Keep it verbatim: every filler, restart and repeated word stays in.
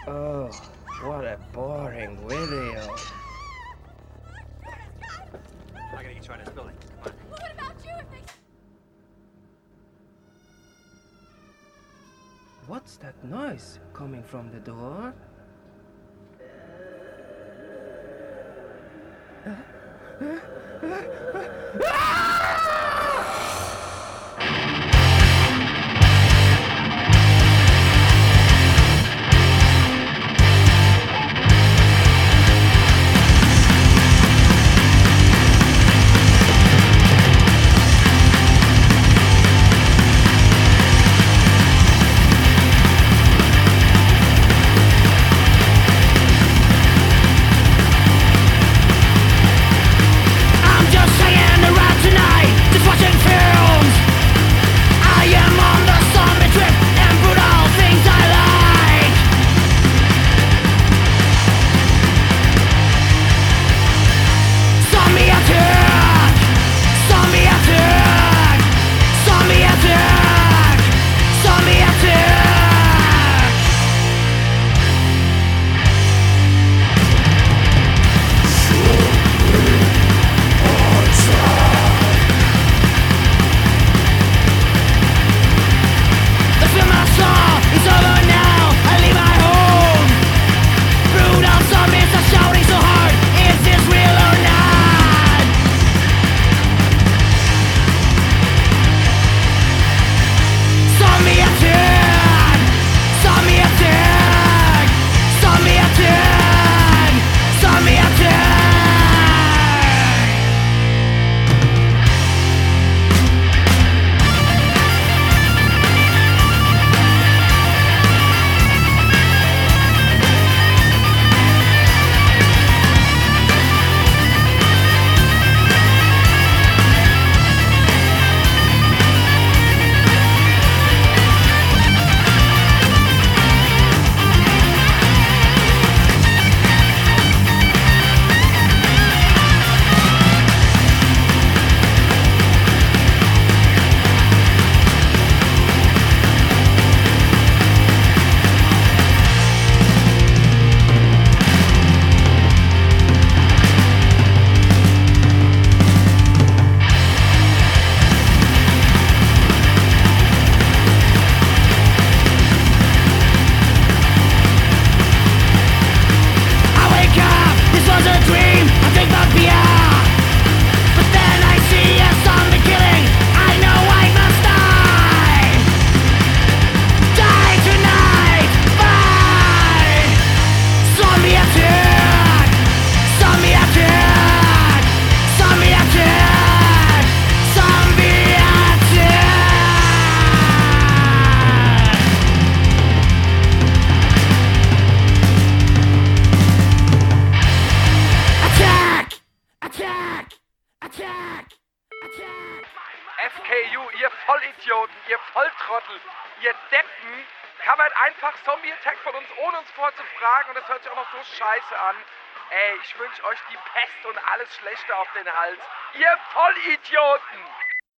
Oh, what a boring video. I'm not gonna get you out of this building. Come on. What about you if they... What's that noise coming from the door? F K U, ihr Vollidioten, ihr Volltrottel, ihr Deppen, covert einfach Zombie Attack von uns, ohne uns vorzufragen, und das hört sich auch noch so scheiße an. Ey, ich wünsche euch die Pest und alles Schlechte auf den Hals. Ihr Vollidioten!